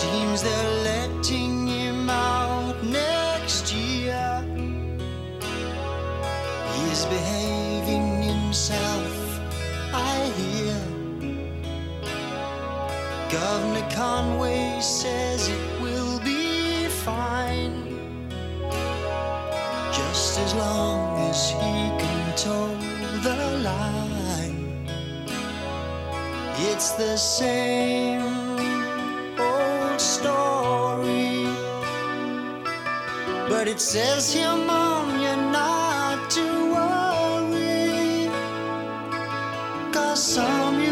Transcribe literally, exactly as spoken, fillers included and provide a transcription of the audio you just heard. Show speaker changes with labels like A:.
A: Seems they're letting him out next year. He's behaving himself, I hear. Governor Conway says it will be fine, just as long as he can toe the line. It's the same old story, but it says here, Mom, you're not to worry, 'cause some